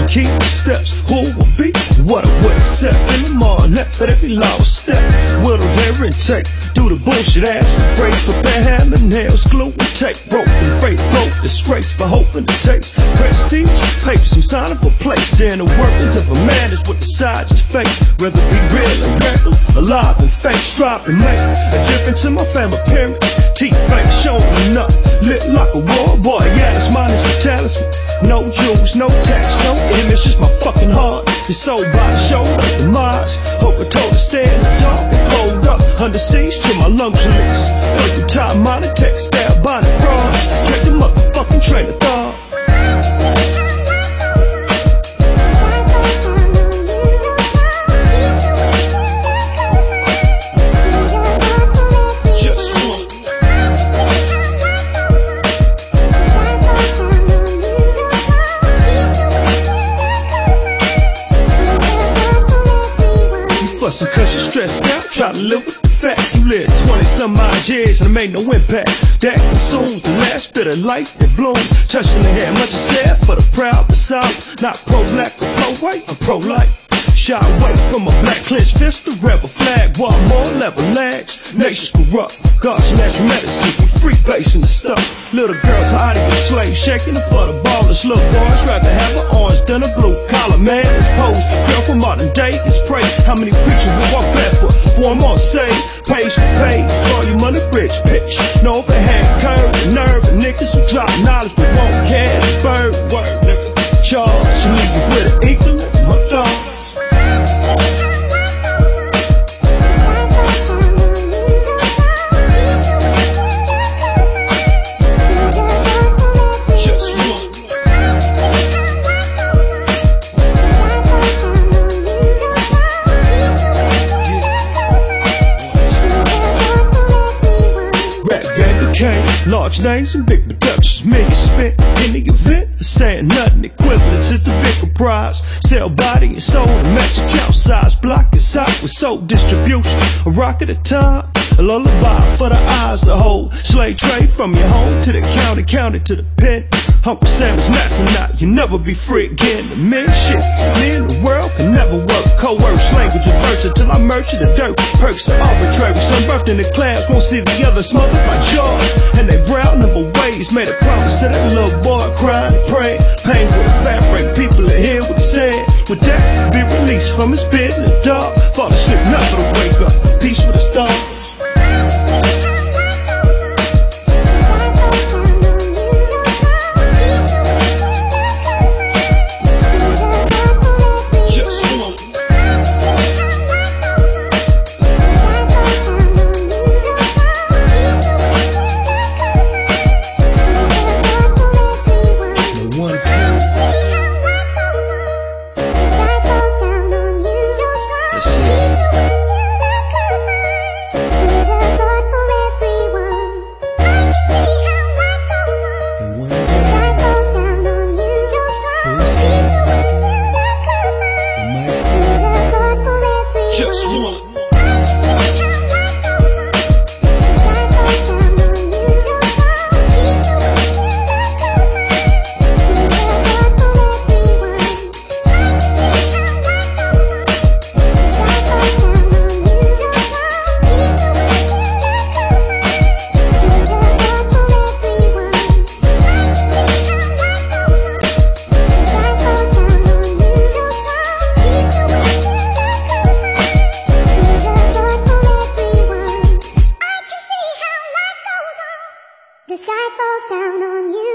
keep the steps. Who will be what I would accept in the morning, left at every lost step. Will the wear and take, do the bullshit ass, break, prepare hammer, nails, glue and tape, broke and freight, broke, disgrace for hoping to taste prestige, paper, some sign of a place. Then the workings of a man is what decides his fate. Whether it be real or regular, alive and fake, strive to make a difference in my family appearance. Teeth fake, showing enough, lit like a war boy. Yeah, it's mine, it's a talisman. No jewels, no tax, no image, just my fucking heart. It's sold by the shoulder, the Mars. Hope I told to stay in the dark and fold up under siege till my lungs release. Every time monitor text, stab by the fraud. Check the motherfucking train of thought. Cause you're stressed out, try to live with the fact you lived 20-some odd years and it made no impact. That consumes the last bit of life that blooms. Touching the hair, much is said for the proud but south. Not pro-black or pro-white, I'm pro-life. Shy away from a black clenched fist, the rebel flag. While more level lags, nations corrupt. God's natural medicine, we free basing the stuff. Little girls hiding in slaves, shaking it for the ballers. Little boys rather have an orange than a blue collar. Man, it's posed, girl from modern day is praise. How many preachers will walk barefoot? One more say, page to page, all your money rich pitch. No overhand curve, nerve, and niggas who drop knowledge but won't care. Bird word, nigga, charge, you leave you with an eagle, my dog. Large names and big productions, millions spent in the event. Saying nothing equivalent to the bigger prize. Sell body and soul and match account size. Block is hot with soul distribution. A rock at a time, a lullaby for the eyes to hold. Slave trade from your home to the county, county to the pen. Uncle Sam is messing out, you'll never be free again. The men shit, me in the world can never work. Coerce language of verse until I merge the dirt. Perks are arbitrary, some birthed in the class won't see the other smothered by jaws. And they brown number ways made a promise to that little boy crying and praying. Pain will evaporate, people are here with the sand. With that, be released from his bed in the dark. Fall asleep, never to wake up, peace with the stars. The sky falls down on you.